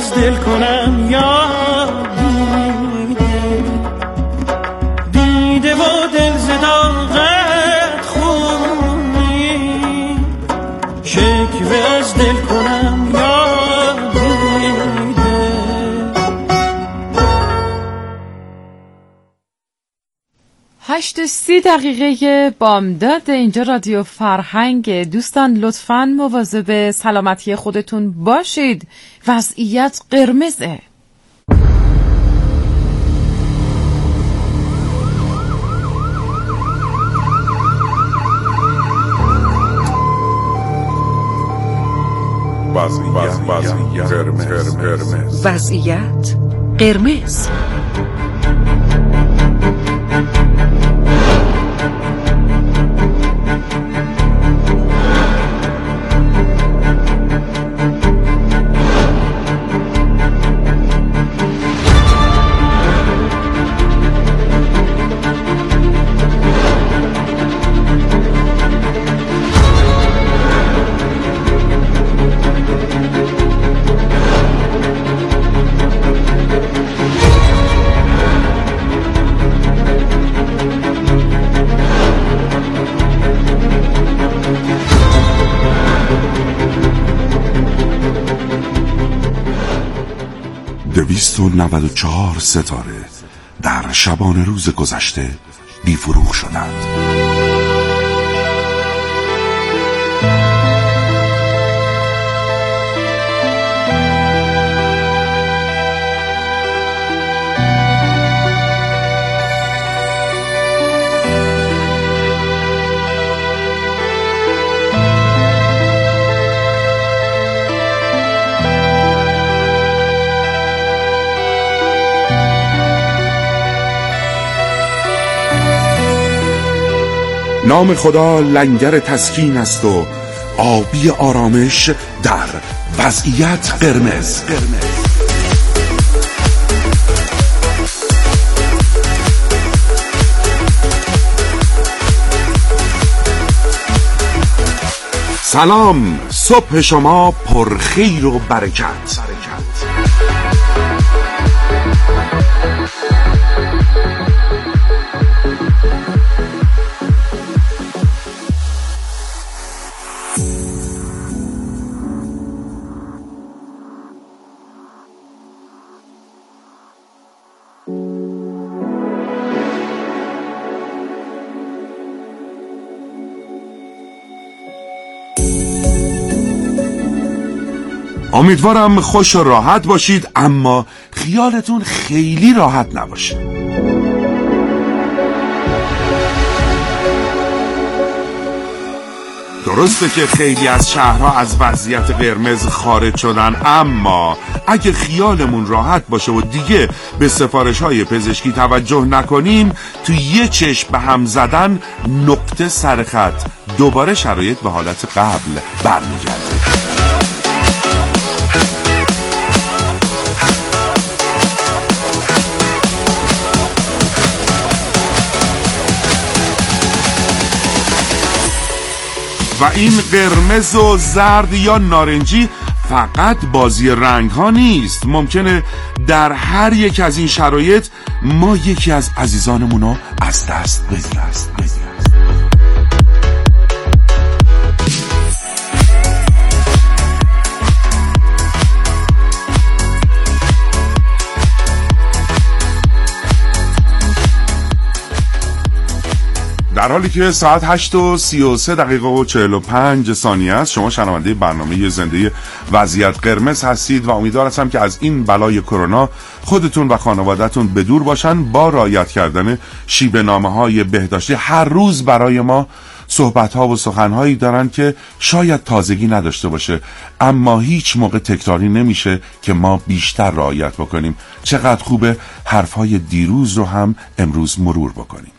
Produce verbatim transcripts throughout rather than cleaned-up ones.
از دل کنم یاد دیده، دیده و دل زداغت خونی، شکوه از دل کنم یاد دیده. هشت و سی دقیقه بامداد، اینجا رادیو فرهنگ. دوستان لطفاً مواظب سلامتی خودتون باشید. وضعیت قرمزه. وضعیت قرمز. وضعیت قرمز. دویست و نود و چهار ستاره در شبانه روز گذشته بی فروغ شدند. نام خدا لنگر تسکین است و آبی آرامش در وضعیت قرمز. سلام، صبح شما پر خیر و برکت. امیدوارم خوش و راحت باشید، اما خیالتون خیلی راحت نباشه. درسته که خیلی از شهرها از وضعیت قرمز خارج شدن، اما اگه خیالمون راحت باشه و دیگه به سفارش‌های پزشکی توجه نکنیم، تو یه چشم به هم زدن نقطه سرخط دوباره شرایط به حالت قبل برمیگرده. و این قرمز و زرد یا نارنجی فقط بازی رنگ ها نیست. ممکنه در هر یک از این شرایط ما یکی از عزیزانمون رو از دست بدیم. در حالی که ساعت هشت و سی و سه دقیقه و چهل و پنج ثانیه است، شما شنونده برنامه زنده وضعیت قرمز هستید و امیدوار هستم که از این بلای کرونا خودتون و خانواده‌تون بدور باشن با رعایت کردن شیوه نامه‌های بهداشتی. هر روز برای ما صحبت‌ها و سخن‌هایی دارن که شاید تازگی نداشته باشه، اما هیچ موقع تکراری نمیشه که ما بیشتر رعایت بکنیم. چقدر خوبه حرف‌های دیروز رو هم امروز مرور بکنیم.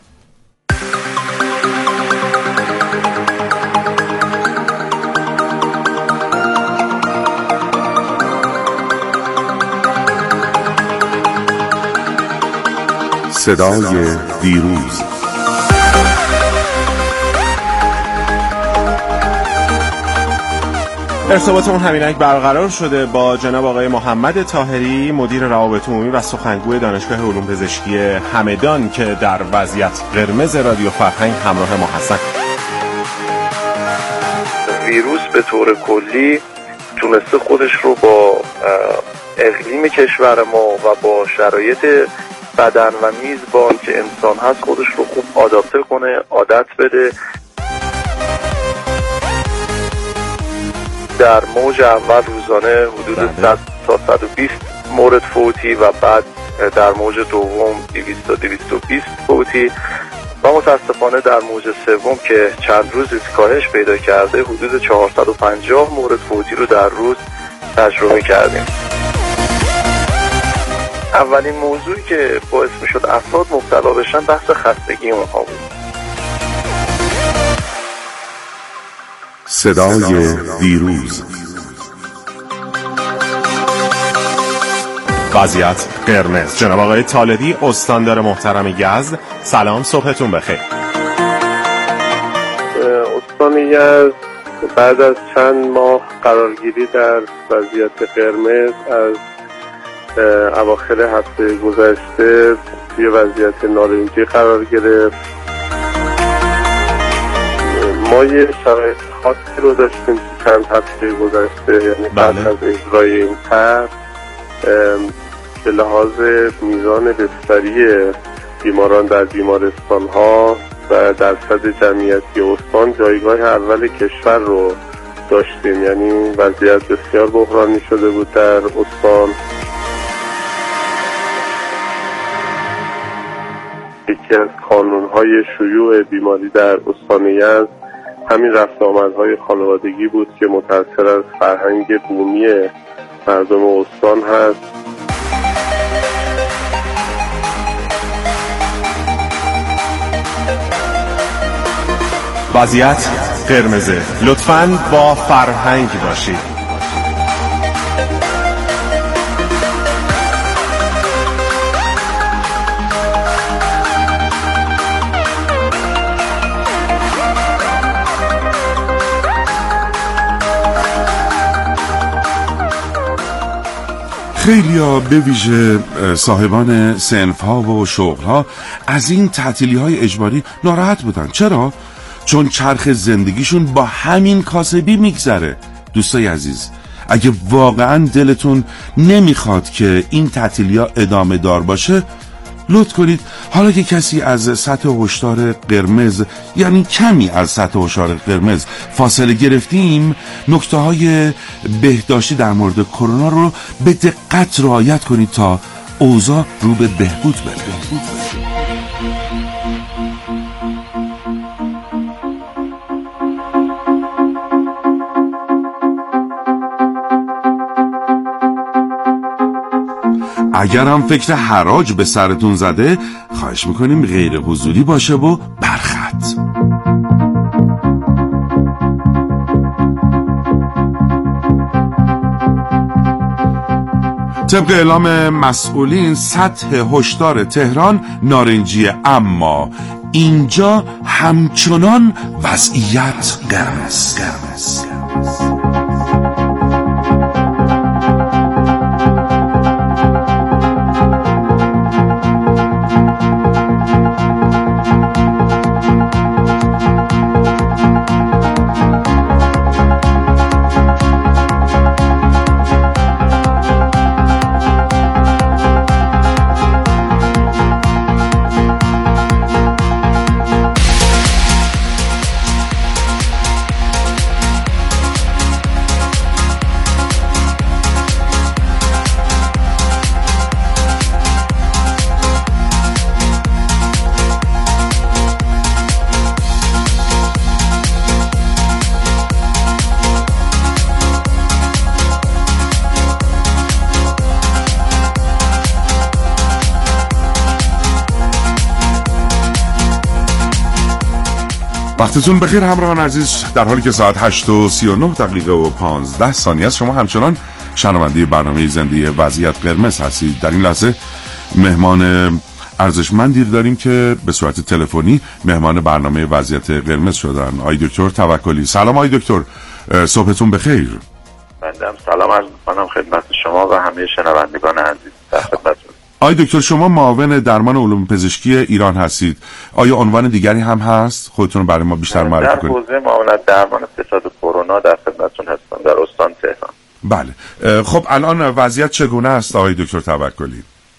صدای دیروز. ارتباطمون همینک برقرار شده با جناب آقای محمد طاهری، مدیر روابط عمومی و سخنگوی دانشگاه علوم پزشکی همدان که در وضعیت قرمز رادیو فرهنگ همراه ما هستن. ویروس به طور کلی تونسته خودش رو با اقلیم کشور ما و با شرایط بدن و میزبان که انسان هست خودش رو خوب آداپته کنه، عادت بده. در موج اول روزانه حدود صد تا صد و بیست مورد فوتی و بعد در موج دوم دویست تا دویست و بیست فوتی و متاسفانه در موج سوم که چند روز کاهش پیدا کرده حدود چهارصد و پنجاه مورد فوتی رو در روز تجربه کردیم. اولین موضوعی که باعث میشد افراد مبتلا بشن بحث خستگی اونها بود. صدای دیروز. وضعیت قرمز. جناب آقای طالبی، استاندار محترم یزد، سلام، صبحتون بخیر. استان یزد بعد از چند ماه قرارگیری در وضعیت قرمز از اواخر هفته گذشته توی وضعیت نارنجی قرار گرفت. ما یه شرایط خاصی رو داشتیم چند هفته گذشته، یعنی بعد از اجرای این طرح به لحاظ میزان بستری بیماران در بیمارستان ها و درصد جمعیتی استان جایگاه اول کشور رو داشتیم، یعنی وضعیت بسیار بحرانی شده بود در استان. یکی از کانونهای شیوع بیماری در استان یزد همین رفت آمدهای خانوادگی بود که متأثر از فرهنگ بومی مردم استان هست. وضعیت قرمزه. لطفاً با فرهنگ باشید. خیلیا به ویژه صاحبان صنف‌ها و شغل‌ها از این تعطیلی‌های اجباری ناراحت بودن. چرا؟ چون چرخ زندگیشون با همین کاسبی میگذره. دوستای عزیز، اگه واقعا دلتون نمیخواد که این تعطیلی‌ها ادامه دار باشه، لطف کنید حالا که کسی از سطح هشدار قرمز، یعنی کمی از سطح هشدار قرمز فاصله گرفتیم، نکته های بهداشتی در مورد کرونا رو به دقت رعایت کنید تا اوضاع رو به بهبود بره. اگر هم فکر حراج به سرتون زده، خواهش میکنیم غیر حضوری باشه و برخط. طبق اعلام مسئولین سطح هشدار تهران نارنجیه، اما اینجا همچنان وضعیت قرمز. وقتتون بخیر همراهان عزیز، در حالی که ساعت هشت و سی و نه دقیقه و پانزده ثانیه است، شما همچنان شنونده برنامه زنده وضعیت قرمز هستید. در این لحظه مهمان ارزشمندی داریم که به صورت تلفنی مهمان برنامه وضعیت قرمز شدن، آقای دکتر توکلی. سلام آقای دکتر، صبحتون بخیر. بنده سلام عرض می‌کنم خدمت شما و همه شنوندگان عزیز. در خدمتتون. آقای دکتر شما معاون درمان علوم پزشکی ایران هستید. آیا عنوان دیگری هم هست؟ خودتون رو برای ما بیشتر معرفی کنید. در حوزه معاونت درمان ستاد کرونا در خدمتتون هستم در استان تهران. بله. خب الان وضعیت چگونه است آقای دکتر توکلی؟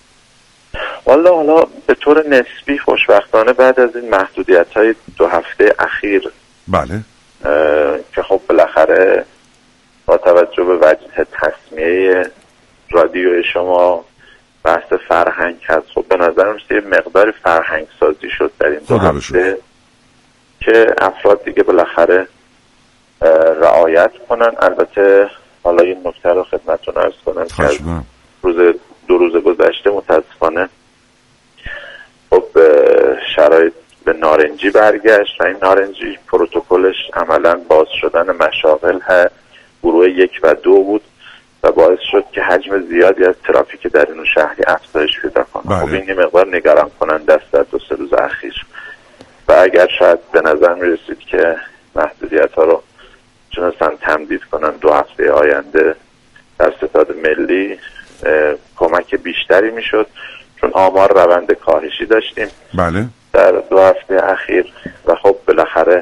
والا حالا به طور نسبی خوشبختانه بعد از این محدودیت‌های دو هفته اخیر بله که خب بالاخره با توجه به وجه تصمیه رادیو شما بحث فرهنگ هست، خب به نظر میاد یه مقدار فرهنگ سازی شد در این دو هفته که افراد دیگه بالاخره رعایت کنن. البته حالا این نکته رو خدمتتون عرض کنم که از روز دو روز گذشته متاسفانه خب شرایط به نارنجی برگشت و این نارنجی پروتکلش عملا باز شدن مشاغل گروه یک و دو بود و باعث شد که حجم زیادی از ترافیک در این شهری افزایش پیدا کنه. خب این مقدار نگران کننده است در دو سه روز اخیر و اگر شاید به نظر می رسید که محدودیت ها رو تونستن تمدید کنن دو هفته آینده در ستاد ملی کمک بیشتری می شد، چون آمار روند کاهشی داشتیم بله در دو هفته اخیر و خب بالاخره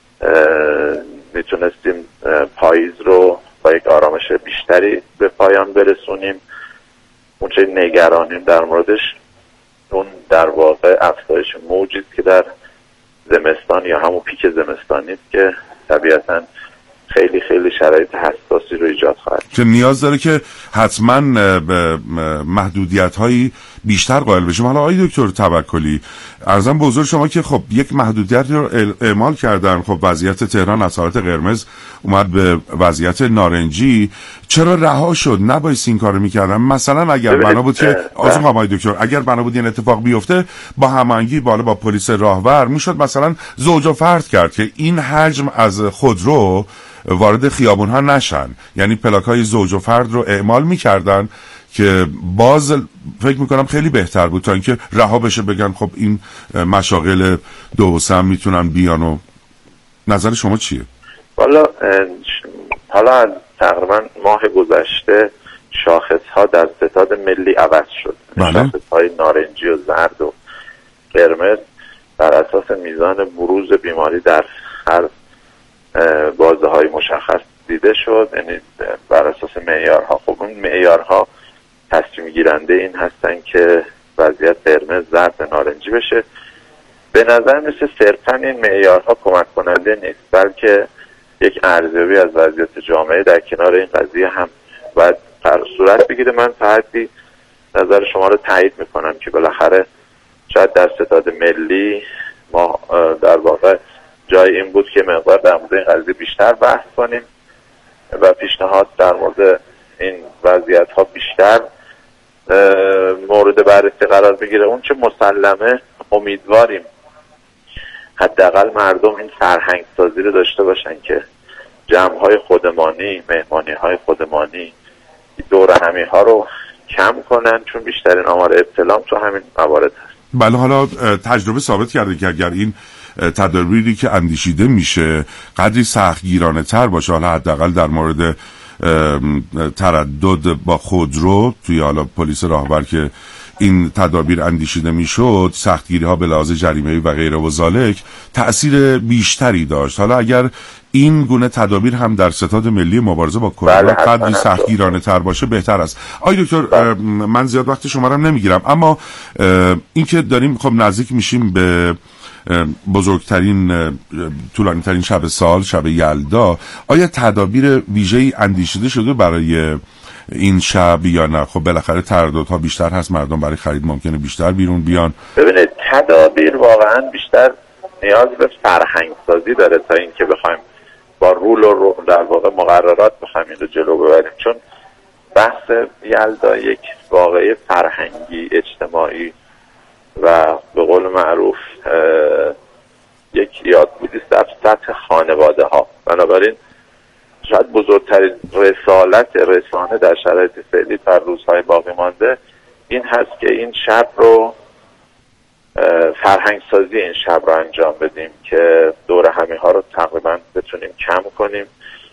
میتونستیم پاییز رو با یک آرامش بیشتری به پایان برسونیم. اون چه نگرانیم در موردش اون در واقع افزایش موجی است که در زمستان یا همون پیک زمستانی است که طبیعتاً خیلی خیلی شرایط حساسی رو ایجاد خواهد که نیاز داره که حتما به محدودیت هایی بیشتر قائل بشیم. حالا آقای دکتر توکلی عرضم به حضور شما که خب یک محدودیت رو اعمال کردن، خب وضعیت تهران از حالت قرمز اومد به وضعیت نارنجی، چرا رها شد؟ نباید این کارو میکردن؟ مثلا اگر بنا بود که آزم آقای دکتر اگر بنا بود این اتفاق بیفته با هماهنگی بالا با پلیس راهور میشد مثلا زوج و فرد کرد که این حجم از خودرو وارد خیابون ها نشن، یعنی پلاک های زوج و فرد رو اعمال میکردن که باز فکر میکنم خیلی بهتر بود تا اینکه رها بشه بگن خب این مشاغل دو سم میتونن بیان. و نظر شما چیه؟ والا حالا از تقریبا ماه گذشته شاخص ها در ستاد ملی عوض شد. بله. شاخص های نارنجی و زرد و قرمز بر اساس میزان بروز بیماری در هر بازه های مشخص دیده شد، یعنی بر اساس معیارها. خب اون معیارها تصمیم گیرنده این هستن که وضعیت قرمز زرد نارنجی بشه. به نظر میسه صرفا این معیارها کمک کننده نیست، بلکه یک ارزیابی از وضعیت جامعه در کنار این قضیه هم باید صورت بگیره. من فقطی نظر شما رو تایید میکنم که بالاخره شاید در ستاد ملی ما در واقع جای این بود که مقدار در مورد این قضیه بیشتر بحث کنیم و پیشنهاد در مورد این وضعیت ها بیشتر مورد بررسی قرار بگیره. اون چه مسلمه امیدواریم حداقل مردم این فرهنگ سازی رو داشته باشن که جمع های خودمانی، مهمانی های خودمانی، دور همی ها رو کم کنن، چون بیشترین آمار ابتلا تو همین موارد هست. بله حالا تجربه ثابت کرده که اگر این تدابیری که اندیشیده میشه قدری سختگیرانه تر باشه، حالا حداقل در مورد تردد با خودرو توی حالا پلیس راهور که این تدابیر اندیشیده میشد، سختگیری ها به لحاظ جریمه‌ای و غیره و ذالک تأثیر بیشتری داشت. حالا اگر این گونه تدابیر هم در ستاد ملی مبارزه با کرونا قدری سختگیرانه تر باشه بهتر است. آقای دکتر من زیاد وقت شما رو نمیگیرم، اما این که داریم خب نزدیک میشیم به بزرگترین طولانی ترین شب سال، شب یلدا، آیا تدابیر ویژه‌ای اندیشیده شده برای این شب یا نه؟ خب بالاخره ترددها بیشتر هست، مردم برای خرید ممکنه بیشتر بیرون بیان. ببینید تدابیر واقعا بیشتر نیاز به فرهنگ سازی داره تا اینکه بخوایم با رول و رو در واقع مقررات بخوایم این رو جلو ببریم، چون بحث یلدا یک واقعه فرهنگی اجتماعی و به قول معروف یک یادبودی است در سطح خانواده ها. بنابراین شاید بزرگترین رسالت رسانه در شرایط فعلی تا روزهای باقی مانده این هست که این شب رو فرهنگ سازی این شب رو انجام بدیم که دور همی ها رو تقریبا بتونیم کم کنیم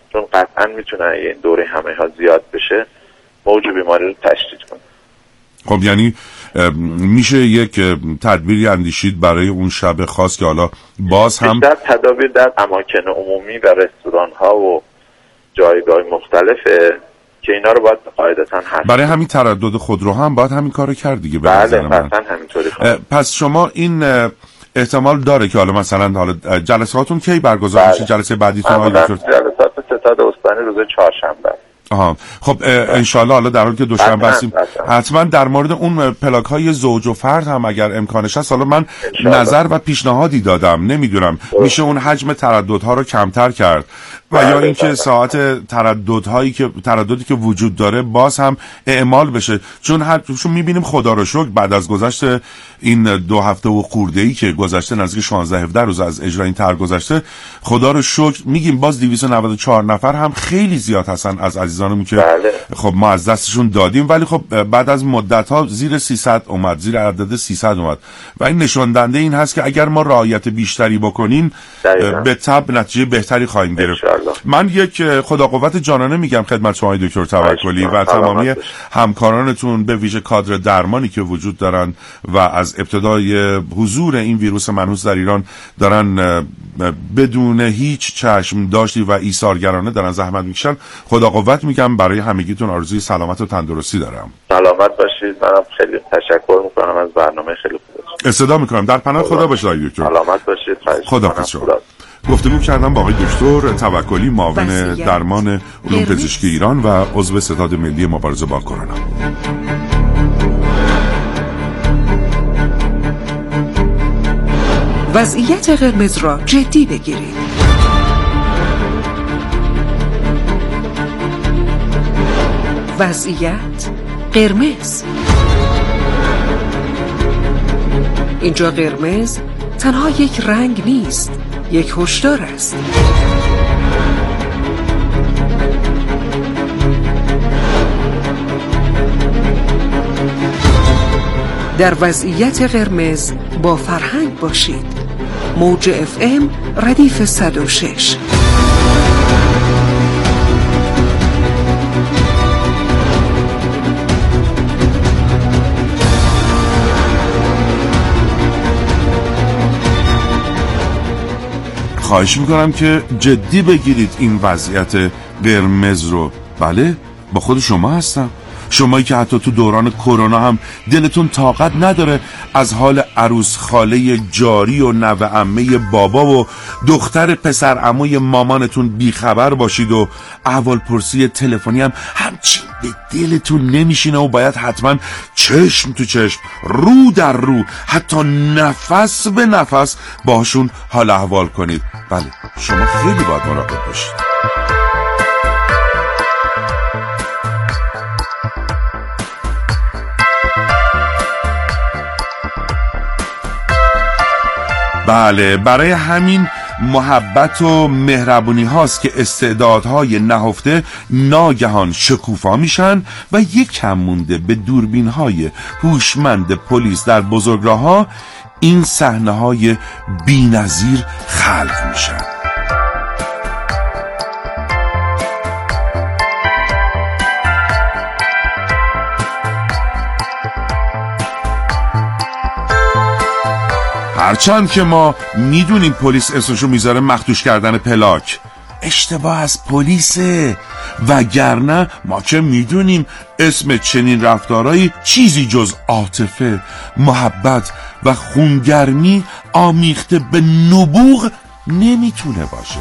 چون قطعا میتونه این دوره همه ها زیاد بشه موج بیماری رو تشدید کنه. خب یعنی میشه یک تدبیری اندیشید برای اون شب خاص که حالا باز هم بیشتر تدابیر در اماکن عمومی و رستوران ها و جایگاه مختلفه که اینا رو باید قاعدتاً حذف. برای همین تردد خودرو هم باید همین کارو کرد دیگه. بله مثلا همینطوری. پس شما این احتمال داره که حالا مثلا حالا جلساتون کی برگزار بله. میشه؟ جلسه بعدیتون آقای دکتر؟ جلسات ستاد استانی روز چهارشنبه. آها خب انشالله حالا در حالی که دوشنبه هستیم حتما در مورد اون پلاک های زوج و فرد هم اگر امکانش هست، حالا من نظر و پیشنهادی دادم، نمیدونم میشه اون حجم ترددها رو کمتر کرد و یا اینکه ساعت ترددهایی که ترددی که وجود داره باز هم اعمال بشه، چون هر چون میبینیم خدا رو شکر بعد از گذشت این دو هفته و خورده‌ای که گذشته نزدیک شانزده هفده روز از اجرای این طرح گذشته، خدا رو شکر میگیم باز دویست و نود و چهار نفر هم خیلی زیاد هستن از عزیزانمون که بله. خب ما از دستشون دادیم، ولی خب بعد از مدت ها زیر سیصد اومد، زیر عدد سیصد اومد و این نشان دهنده این هست که اگر ما رعایت بیشتری بکنیم به تبع نتیجه بهتری خواهیم گرفت. من یک خدا قوت جانانه میگم خدمت شما دکتر توکلی و تمامی همکارانتون به ویژه کادر درمانی که وجود دارن و از ابتدای حضور این ویروس منحوس در ایران دارن بدون هیچ چشم داشتی و ایثارگرانه دارن زحمت میکشن. خدا قوت میگم، برای همگیتون آرزوی سلامت و تندرستی دارم. سلامت باشید. منم خیلی تشکر میکنم از برنامه خیلی خوبتون. استدا میکنم در پناه خدا باشید دکتر. سلامت باشید. خدا شما. گفتگو کردم با آقای دکتر توکلی، معاون درمان علوم پزشکی ایران و عضو ستاد ملی مبارزه با کرونا. وضعیت قرمز را جدی بگیرید. وضعیت قرمز. اینجا قرمز تنها یک رنگ نیست، یک هشدار است. در وضعیت قرمز با فرهنگ باشید. موج اف ام ردیف صد و شش. خواهش میکنم که جدی بگیرید این وضعیت قرمز رو. بله با خود شما هستم، شمایی که حتی تو دوران کرونا هم دلتون طاقت نداره از حال عروس خاله جاری و نوه عمه بابا و دختر پسر عموی مامانتون بیخبر باشید و احوال پرسی تلفنی هم همچین به دلتون نمیشینه و باید حتما چشم تو چشم، رو در رو، حتی نفس به نفس باشون حال احوال کنید. بله شما خیلی باید مراقب باشید. بله برای همین محبت و مهربونی هاست که استعدادهای نهفته ناگهان شکوفا میشن و یک کم مونده به دوربین های هوشمند پلیس در بزرگراه ها این صحنه های بی‌نظیر خلق میشن. هرچند که ما میدونیم پلیس اسمشو میذاره مخدوش کردن پلاک، اشتباه از پلیسه، وگرنه ما که میدونیم اسم چنین رفتارهایی چیزی جز عاطفه، محبت و خونگرمی آمیخته به نبوغ نمیتونه باشه.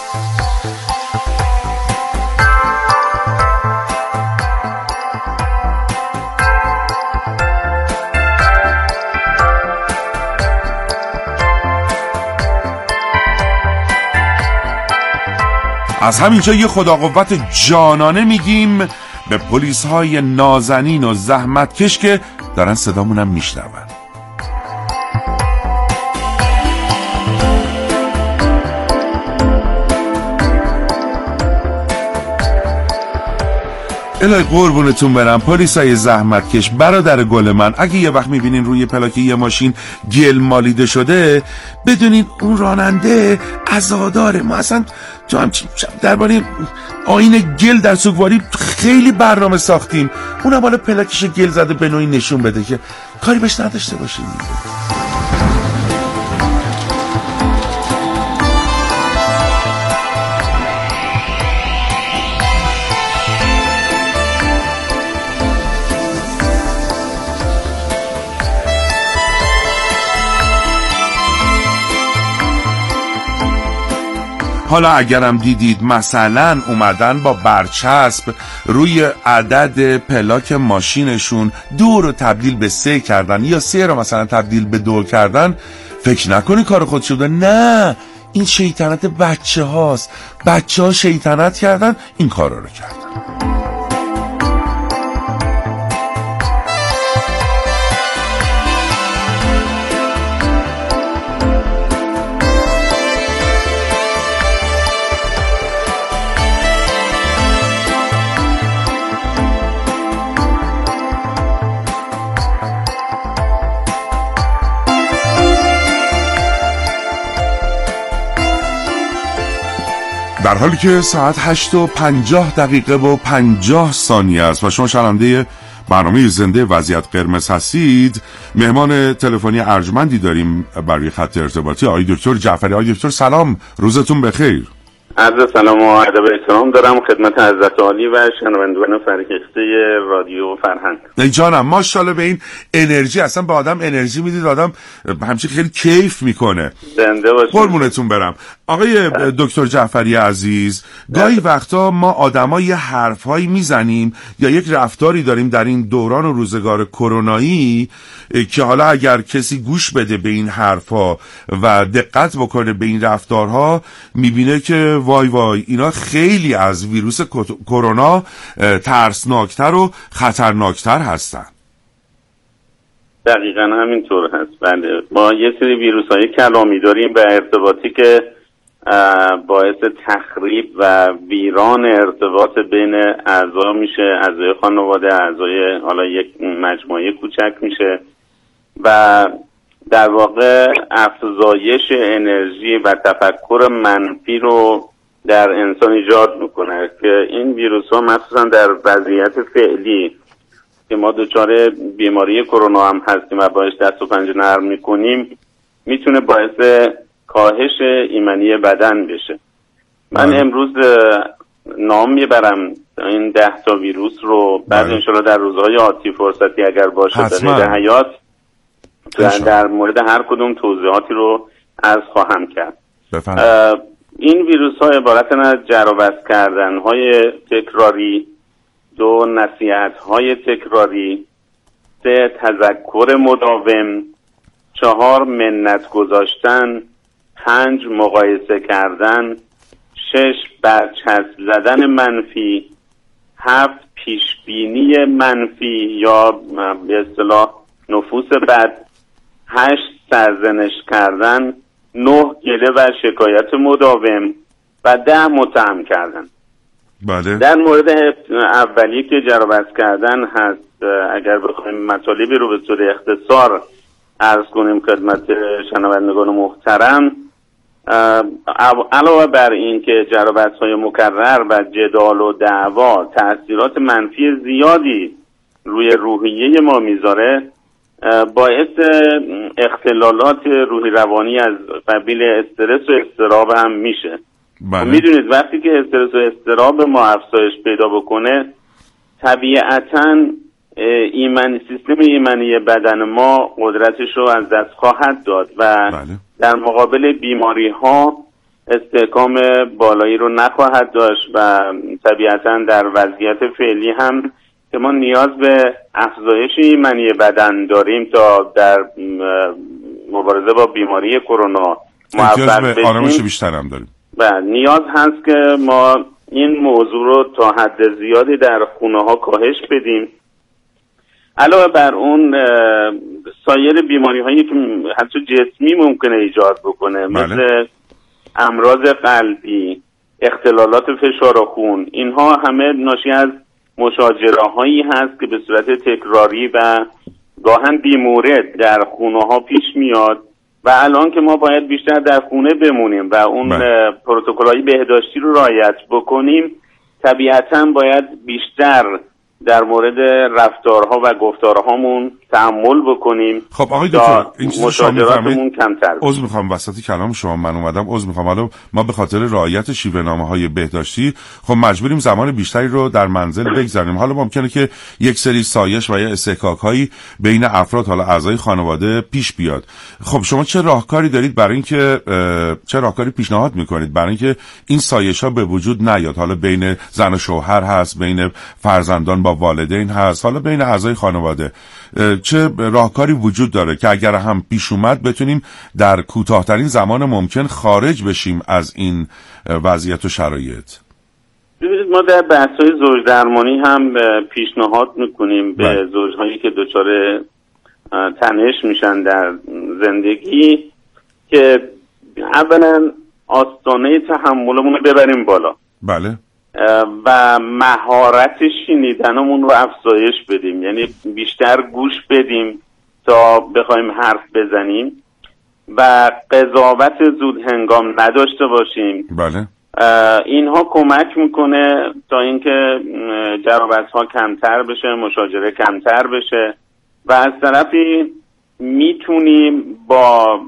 از همینجا یه خدا قوت جانانه میگیم به پلیس های نازنین و زحمتکش که دارن صدامونم میشنون. الهی قربونتون برم پلیسای زحمت کش برادر گل من، اگه یه وقت میبینین روی پلاک یه ماشین گل مالیده شده بدونین اون راننده عزاداره. ما اصلا تو همچین درباره آیین گل در سوگواری خیلی برنامه ساختیم، اونم حالا پلاکش گل زده به نوعی نشون بده که کاری بهش نداشته باشیم. حالا اگرم دیدید مثلا اومدن با برچسب روی عدد پلاک ماشینشون دو رو تبدیل به سه کردن یا سه رو مثلا تبدیل به دو کردن، فکر نکنی کار خود شده. نه، این شیطنت بچه هاست. بچه ها شیطنت کردن این کار رو کردن. در حالی که ساعت هشت و پنجاه دقیقه و پنجاه ثانیه است و شما شنونده برنامه زنده وضعیت قرمز هستید، مهمان تلفنی ارجمندی داریم برای خط ارتباطی، آقای دکتر جعفری. آقای دکتر سلام، روزتون بخیر. عرض سلام و ادب و احترام دارم خدمت حضرت عالی و شنوندگان فرهیخته رادیو فرهنگ. ای جانم، ماشاءالله به این انرژی، اصلا به آدم انرژی میدید، آدم همچین خیلی کیف میکنه. زنده باشید. قربونتون برم. آقای دکتر جعفری عزیز، گاهی وقتا ما آدما یه حرفهایی میزنیم یا یک رفتاری داریم در این دوران و روزگار کرونایی که حالا اگر کسی گوش بده به این حرفها و دقت بکنه به این رفتارها میبینه که وای وای اینا خیلی از ویروس کرونا ترسناکتر و خطرناکتر هستن. دقیقاً همینطور هست. بله، ما یه سری ویروس های کلامی داریم و ارتباطی که باعث تخریب و ویران ارتباط بین اعضا میشه، اعضای خانواده، اعضای حالا یک مجموعه کوچک میشه و در واقع افزایش انرژی و تفکر منفی رو در انسان ایجاد میکنه که این ویروس ها مخصوصا در وضعیت فعلی که ما دچار بیماری کرونا هم هستیم و باعث دست و پنجه نرم میکنیم میتونه باعث کاهش ایمنی بدن بشه. من بله. امروز نام میبرم این ده تا ویروس رو، بعد بله. انشاءالله در روزهای آتی فرصتی اگر باشه در حیات در مورد هر کدوم توضیحاتی رو عرض خواهم کرد. این ویروس ها عبارتن از جر و بسط کردن های تکراری، دو نصیحت های تکراری، سه تذکر مداوم، چهار منت گذاشتن، پنج مقایسه کردن، شش برچسب زدن منفی، هفت پیشبینی منفی یا به اصطلاح نفوس بد، هشت سرزنش کردن، نه گله و شکایت مداوم و ده متهم کردن. بله. در مورد اولی که جر و بسط کردن هست، اگر بخوایم مطالبی رو به صورت اختصار عرض کنیم خدمت شنوندگان محترم، علاوه بر این که جر و بحث‌های مکرر و جدال و دعوا تأثیرات منفی زیادی روی روحیه ما میذاره، باعث اختلالات روحی روانی از قبیل استرس و اضطراب هم میشه. بله. میدونید وقتی که استرس و اضطراب ما افزایش پیدا بکنه، طبیعتاً ایمن سیستم ایمنی بدن ما قدرتش رو از دست خواهد داد و بله. در مقابل بیماری ها استحکام بالایی رو نخواهد داشت و طبیعتاً در وضعیت فعلی هم که ما نیاز به افزایش ایمنی بدن داریم تا در مبارزه با بیماری کرونا موفق بشیم. آرامش بیشتر هم داریم. بله، نیاز هست که ما این موضوع رو تا حد زیادی در خونه ها کاهش بدیم. علاوه بر اون سایر بیماری هایی که حتی جسمی ممکنه ایجاد بکنه، بله. مثل امراض قلبی، اختلالات فشار خون، اینها همه ناشی از مشاجره هایی هست که به صورت تکراری و گاهن بیمورد در خونه ها پیش میاد و الان که ما باید بیشتر در خونه بمونیم و اون پروتکل‌های بهداشتی رو رعایت بکنیم، طبیعتاً باید بیشتر در مورد رفتارها و گفتارهامون تأمل بکنیم. خب آقای دکتر این چیزی مشاجراتمون کمتر بشه. عذر میخوام وسط کلام شما من اومدم عذر میخوام. حالا ما به خاطر رعایت شیوه‌نامه‌های بهداشتی خب مجبوریم زمان بیشتری رو در منزل بگذاریم. حالا ممکنه که یک سری سایش و یا استحکاک‌هایی بین افراد حالا اعضای خانواده پیش بیاد. خب شما چه راهکاری دارید برای اینکه چه راهکاری پیشنهاد میکنید برای اینکه این سایش‌ها به وجود نیاد؟ حالا بین زن و شوهر هست، بین فرزندان با والدین هست، حالا بین اعضای خانواده چه راهکاری وجود داره که اگر هم پیش اومد بتونیم در کوتاه‌ترین زمان ممکن خارج بشیم از این وضعیت و شرایط؟ ببینید ما در بحث‌های زوج درمانی هم پیشنهاد میکنیم به زوج‌هایی که دچار تنش میشن در زندگی که اولا آستانه تحملمون رو ببریم بالا. بله. و مهارت شنیدنمون رو افزایش بدیم، یعنی بیشتر گوش بدیم تا بخوایم حرف بزنیم و قضاوت زود هنگام نداشته باشیم. بله. اینها کمک میکنه تا اینکه جرابت ها کمتر بشه، مشاجره کمتر بشه و از طرفی میتونیم با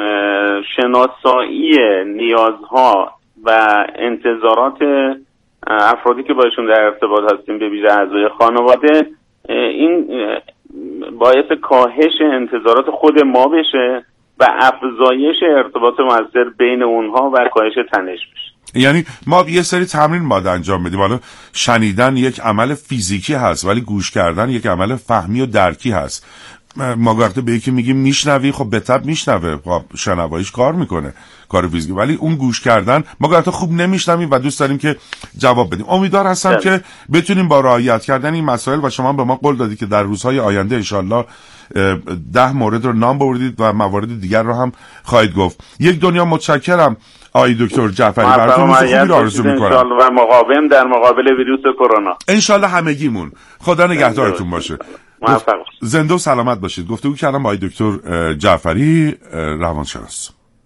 شناسایی نیازها و انتظارات افرادی که باشون در ارتباط هستیم به ویژه اعضای خانواده این باعث کاهش انتظارات خود ما بشه و افزایش ارتباط مؤثر بین اونها و کاهش تنش بشه. یعنی ما یه سری تمرین باید انجام بدیم. حالا شنیدن یک عمل فیزیکی هست ولی گوش کردن یک عمل فهمی و درکی هست. ما وقتی به یکی میگیم میشنوی، خب به طب میشنوه، خب شنواییش کار میکنه، کار فیزیکی، ولی اون گوش کردن ما وقتی خوب نمیشنویم و دوست داریم که جواب بدیم. امیدوار هستم که بتونیم با رعایت کردن این مسائل و شما به ما قول دادید که در روزهای آینده انشالله ده مورد رو نام بردید و موارد دیگر رو هم خواهید گفت. یک دنیا متشکرم آقای دکتر جعفری، براتون روز خوبی رو آرزو میکنم. انشالله و مقاوم در مقابل ویروس کرونا. انشالله همگیمون. خدا نگهدارتون باشه. موفق زنده و سلامت باشید. گفتگو کردم با آقای دکتر جعفری روانشناس.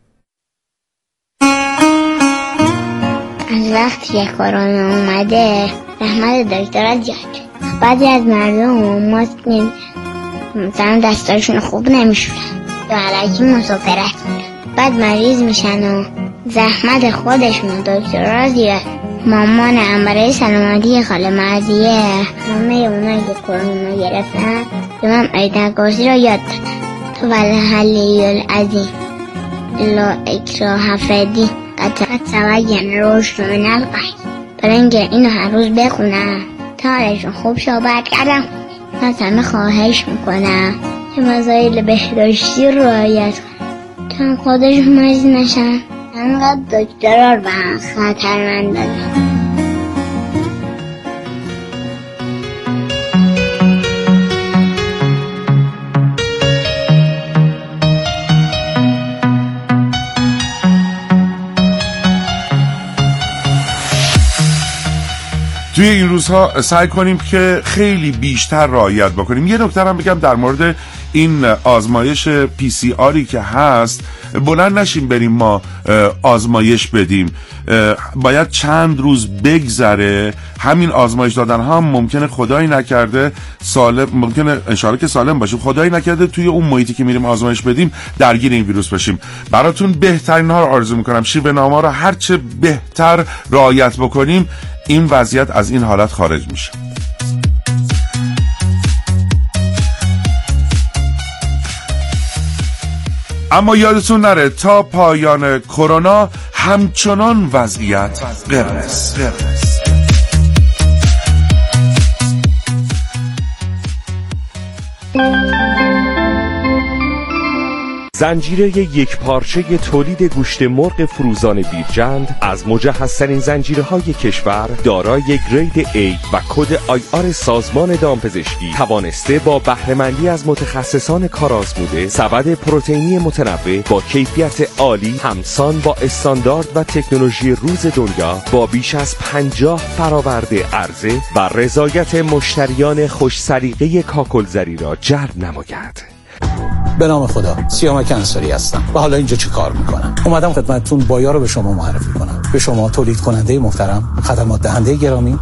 از وقتی که کرونا اومده رحمت دکتر زیاد شد. بعضی از مردم ماسک نمیزنن، مثلا دستاشون خوب نمیشورن یا علکی مسافرت میرن، بعد مریض میشن و زحمت خودشون و دکتر زیاد. مامانم برای سلامتی خاله مرضیه همه اونایی که کرونا گرفتن به من آیت کرسی رو یاد دادن. تو والحلی العظیم لا اکراه فی قد تبین الرشد من الغی. برای اینکه اینو هر روز بخونم تا حالشون خوب شو برگردم. از همه خواهش میکنم که مسائل بهداشتی رو رعایت کنن تا خودشون مریض نشن. انقدر دکترها رو به خطرمند دادن. توی این روزها سعی کنیم که خیلی بیشتر رعایت بکنیم. یه نکته هم بگم در مورد این آزمایش پی سی آری که هست، بلند نشیم بریم ما آزمایش بدیم. باید چند روز بگذره. همین آزمایش دادن ها ممکنه خدایی نکرده سالم، ممکنه انشالله که سالم باشیم، خدایی نکرده توی اون محیطی که میریم آزمایش بدیم درگیر این ویروس بشیم. براتون بهترین ها رو آرزو میکنم. شیوه نامه رو هرچه بهتر رعایت بکنیم این وضعیت از این حالت خارج میشه. اما یادتون نره تا پایان کرونا همچنان وضعیت قرمز. زنجیره یک پارچه تولید گوشت مرغ فروزان بیرجند از مجهزترین زنجیره‌های کشور دارای گرید A و کد آی آر سازمان دامپزشکی توانسته با بهره‌مندی از متخصصان کارآزموده سبد پروتئینی متنوع با کیفیت عالی همسان با استاندارد و تکنولوژی روز دنیا با بیش از پنجاه برآورده عرضه و رضایت مشتریان خوش سلیقه کاکلزری را جلب نماید. به نام خدا، سیامک انصاری هستم و حالا اینجا چی کار میکنم؟ اومدم خدمتتون بایا رو به شما معرفی کنم. به شما تولید کننده محترم، خدمات دهنده گرامی